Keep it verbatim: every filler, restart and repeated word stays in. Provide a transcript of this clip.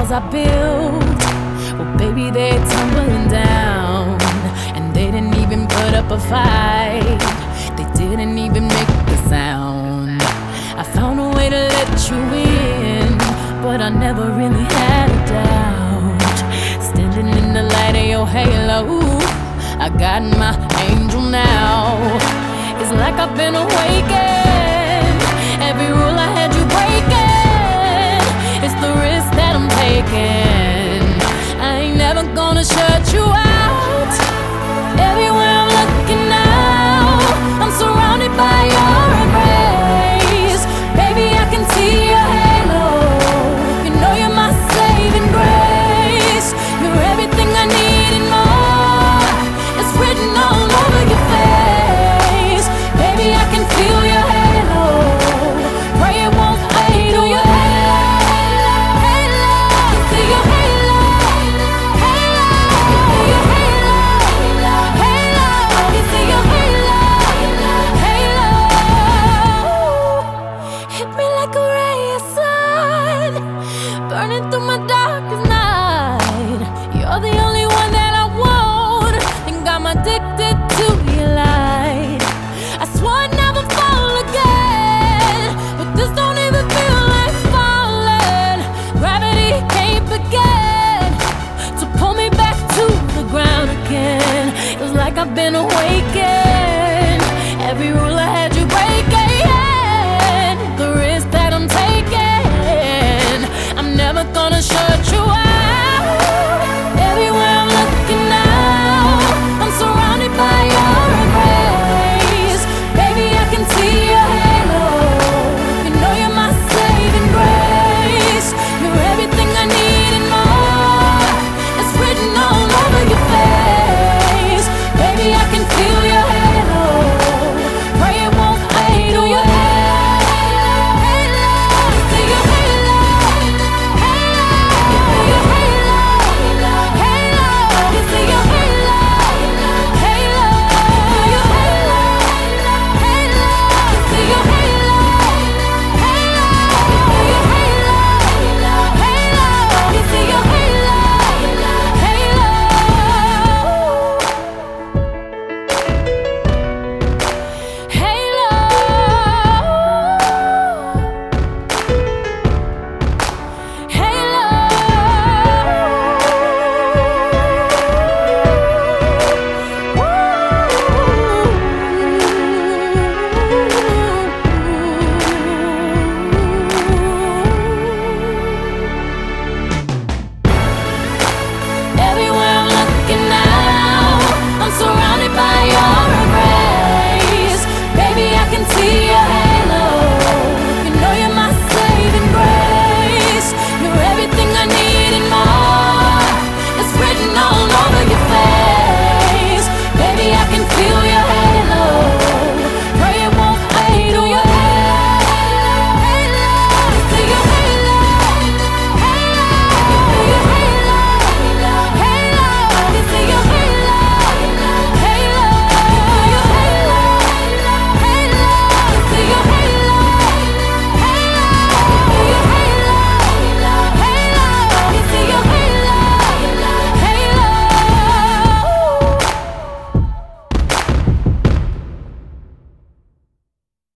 walls I built, well, baby, they're tumbling down. And they didn't even put up a fight, they didn't even make a sound. I found a way to let you in, but I never really had a doubt. Standing in the light of your halo, I got my angel now. It's like I've been awakened. Every rule I had you breaking, it's the risk that I'm taking. I ain't never gonna shut you out. Everywhere I'm looking now, I'm surrounded by your embrace. Baby, I can see your halo. You know you're my saving grace. You're everything I need and more. It's written all over your face. Baby, I can feel your halo. Pray it won't fade away. Burning through my darkest night. You're the only one that I want, and got my addicted.